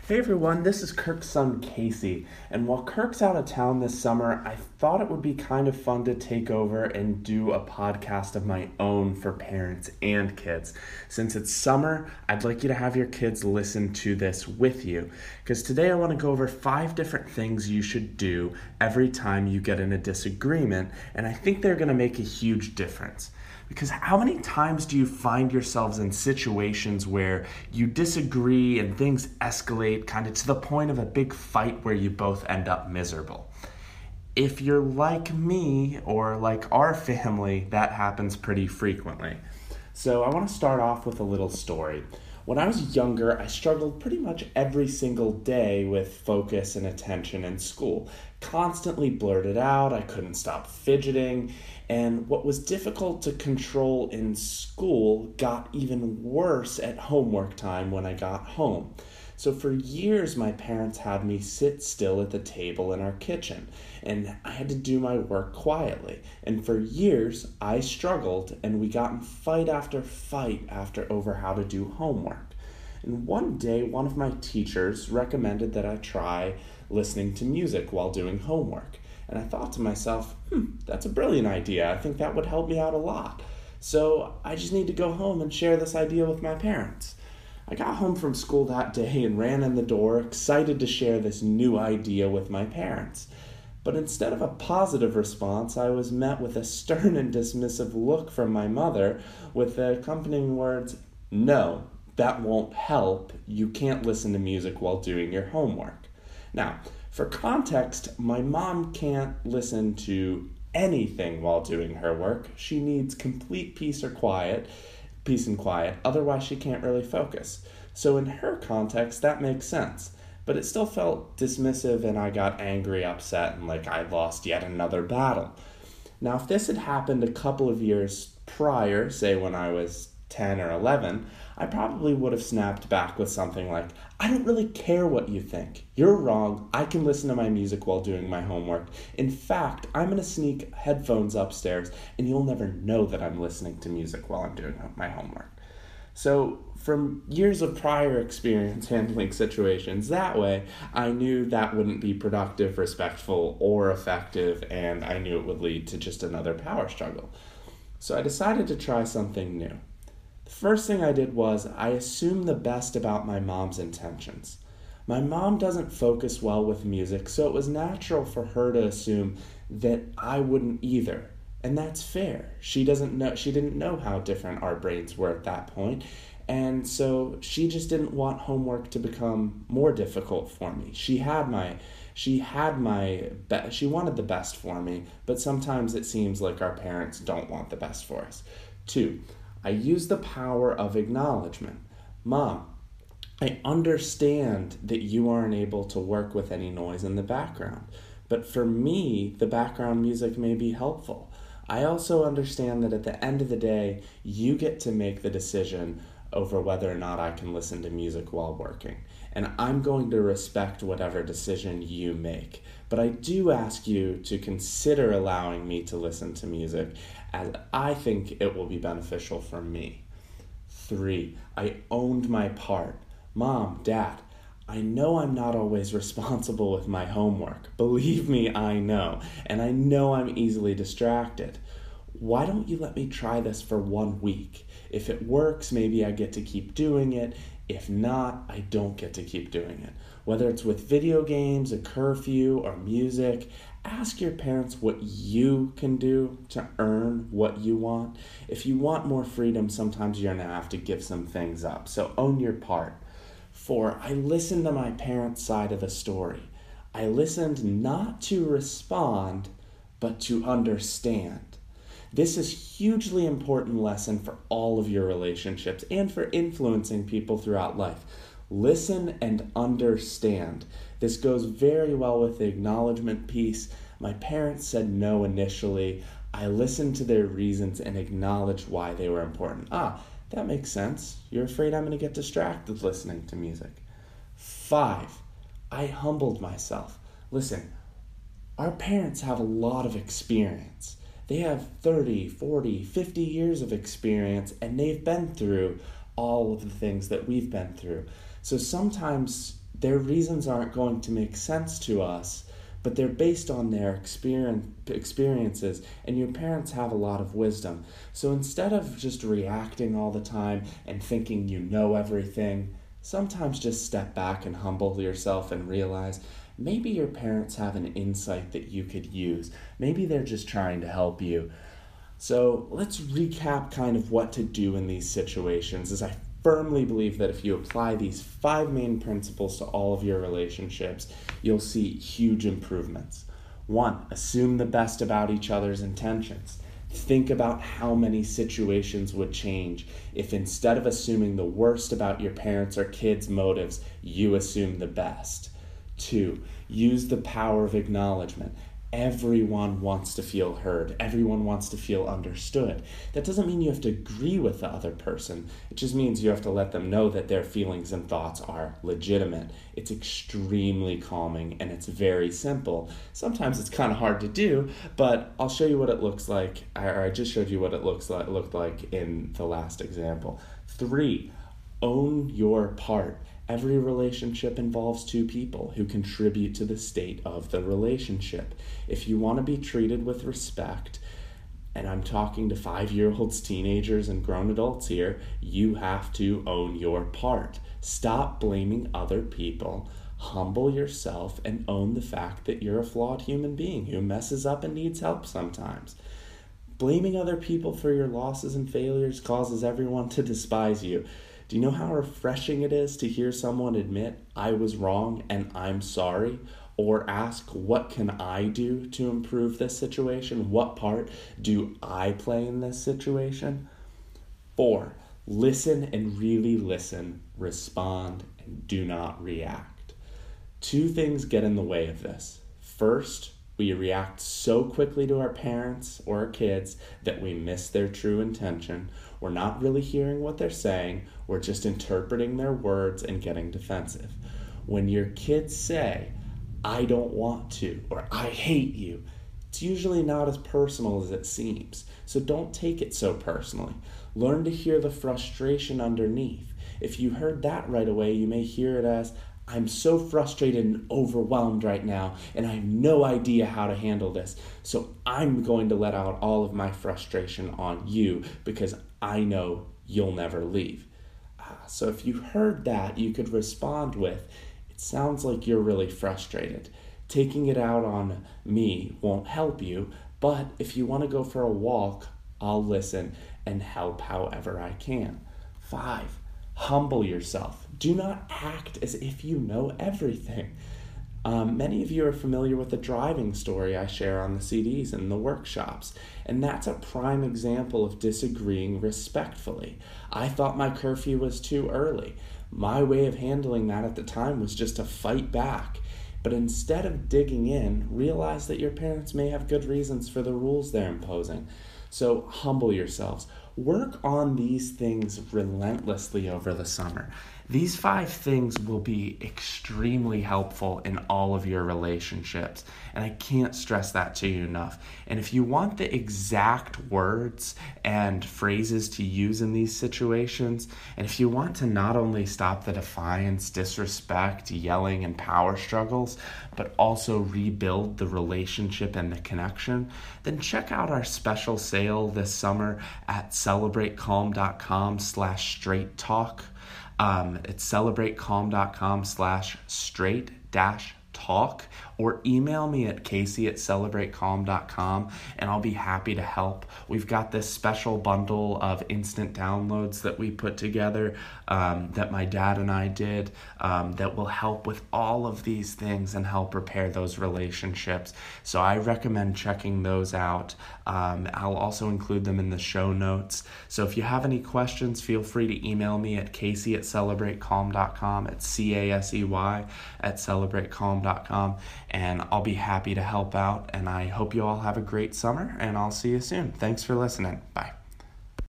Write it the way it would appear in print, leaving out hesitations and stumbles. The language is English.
Hey everyone, this is Kirk's son Casey, and while Kirk's out of town this summer, I thought it would be kind of fun to take over and do a podcast of my own for parents and kids. Since it's summer, I'd like you to have your kids listen to this with you, because today I want to go over 5 different things you should do every time you get in a disagreement, and I think they're going to make a huge difference. Because how many times do you find yourselves in situations where you disagree and things escalate kind of to the point of a big fight where you both end up miserable? If you're like me or like our family, that happens pretty frequently. So I want to start off with a little story. When I was younger, I struggled pretty much every single day with focus and attention in school. Constantly blurted out, I couldn't stop fidgeting, and what was difficult to control in school got even worse at homework time when I got home. So for years, my parents had me sit still at the table in our kitchen, and I had to do my work quietly. And for years, I struggled, and we got in fight after over how to do homework. And one day, one of my teachers recommended that I try listening to music while doing homework. And I thought to myself, that's a brilliant idea. I think that would help me out a lot. So I just need to go home and share this idea with my parents. I got home from school that day and ran in the door, excited to share this new idea with my parents. But instead of a positive response, I was met with a stern and dismissive look from my mother with the accompanying words, "No, that won't help. You can't listen to music while doing your homework." Now, for context, my mom can't listen to anything while doing her work. She needs complete peace and quiet, otherwise she can't really focus. So in her context, that makes sense. But it still felt dismissive, and I got angry, upset, and like I lost yet another battle. Now, if this had happened a couple of years prior, say when I was 10 or 11, I probably would have snapped back with something like, "I don't really care what you think. You're wrong. I can listen to my music while doing my homework. In fact, I'm going to sneak headphones upstairs, and you'll never know that I'm listening to music while I'm doing my homework." So from years of prior experience handling situations that way, I knew that wouldn't be productive, respectful, or effective, and I knew it would lead to just another power struggle. So I decided to try something new. The first thing I did was I assumed the best about my mom's intentions. My mom doesn't focus well with music, so it was natural for her to assume that I wouldn't either. And that's fair. She didn't know how different our brains were at that point, and so she just didn't want homework to become more difficult for me. She wanted the best for me, but sometimes it seems like our parents don't want the best for us. 2, I use the power of acknowledgement. "Mom, I understand that you aren't able to work with any noise in the background, but for me, the background music may be helpful. I also understand that at the end of the day, you get to make the decision over whether or not I can listen to music while working. And I'm going to respect whatever decision you make. But I do ask you to consider allowing me to listen to music, as I think it will be beneficial for me." 3, I owned my part. "Mom, Dad, I know I'm not always responsible with my homework. Believe me, I know. And I know I'm easily distracted. Why don't you let me try this for 1 week? If it works, maybe I get to keep doing it. If not, I don't get to keep doing it." Whether it's with video games, a curfew, or music, ask your parents what you can do to earn what you want. If you want more freedom, sometimes you're going to have to give some things up. So own your part. 4, I listened to my parents' side of the story. I listened not to respond, but to understand. This is a hugely important lesson for all of your relationships and for influencing people throughout life. Listen and understand. This goes very well with the acknowledgement piece. My parents said no initially. I listened to their reasons and acknowledged why they were important. That makes sense. You're afraid I'm going to get distracted listening to music. 5, I humbled myself. Listen, our parents have a lot of experience. They have 30, 40, 50 years of experience, and they've been through all of the things that we've been through. So sometimes Their reasons aren't going to make sense to us, but they're based on their experiences, and your parents have a lot of wisdom. So instead of just reacting all the time and thinking you know everything, sometimes just step back and humble yourself and realize maybe your parents have an insight that you could use. Maybe they're just trying to help you. So let's recap kind of what to do in these situations, as I firmly believe that if you apply these 5 main principles to all of your relationships, you'll see huge improvements. 1, assume the best about each other's intentions. Think about how many situations would change if instead of assuming the worst about your parents' or kids' motives, you assume the best. 2, use the power of acknowledgement. Everyone wants to feel heard. Everyone wants to feel understood. That doesn't mean you have to agree with the other person. It just means you have to let them know that their feelings and thoughts are legitimate. It's extremely calming and it's very simple. Sometimes it's kind of hard to do, but I'll show you what it looks like. I just showed you what it looked like in the last example. 3, own your part. Every relationship involves 2 people who contribute to the state of the relationship. If you want to be treated with respect, and I'm talking to 5-year-olds, teenagers, and grown adults here, you have to own your part. Stop blaming other people. Humble yourself and own the fact that you're a flawed human being who messes up and needs help sometimes. Blaming other people for your losses and failures causes everyone to despise you. Do you know how refreshing it is to hear someone admit, I was wrong and I'm sorry? Or ask, what can I do to improve this situation? What part do I play in this situation? 4, listen and really listen, respond, and do not react. 2 things get in the way of this. First, we react so quickly to our parents or our kids that we miss their true intention. We're not really hearing what they're saying. We're just interpreting their words and getting defensive. When your kids say, I don't want to, or I hate you, it's usually not as personal as it seems. So don't take it so personally. Learn to hear the frustration underneath. If you heard that right away, you may hear it as, I'm so frustrated and overwhelmed right now, and I have no idea how to handle this. So I'm going to let out all of my frustration on you because I know you'll never leave. So if you heard that, you could respond with, it sounds like you're really frustrated. Taking it out on me won't help you, but if you want to go for a walk, I'll listen and help however I can. 5, humble yourself. Do not act as if you know everything. Many of you are familiar with the driving story I share on the CDs and the workshops, and that's a prime example of disagreeing respectfully. I thought my curfew was too early. My way of handling that at the time was just to fight back. But instead of digging in, realize that your parents may have good reasons for the rules they're imposing. So humble yourselves. Work on these things relentlessly over the summer. These 5 things will be extremely helpful in all of your relationships, and I can't stress that to you enough. And if you want the exact words and phrases to use in these situations, and if you want to not only stop the defiance, disrespect, yelling, and power struggles, but also rebuild the relationship and the connection, then check out our special sale this summer at celebratecalm.com/straight talk. It's celebratecalm.com/straight-talk, or email me at casey@celebratecalm.com and I'll be happy to help. We've got this special bundle of instant downloads that we put together that my dad and I did that will help with all of these things and help repair those relationships. So I recommend checking those out. I'll also include them in the show notes. So if you have any questions, feel free to email me at casey@celebratecalm.com. It's CASEY@celebratecalm.com. And I'll be happy to help out. And I hope you all have a great summer, and I'll see you soon. Thanks for listening. Bye.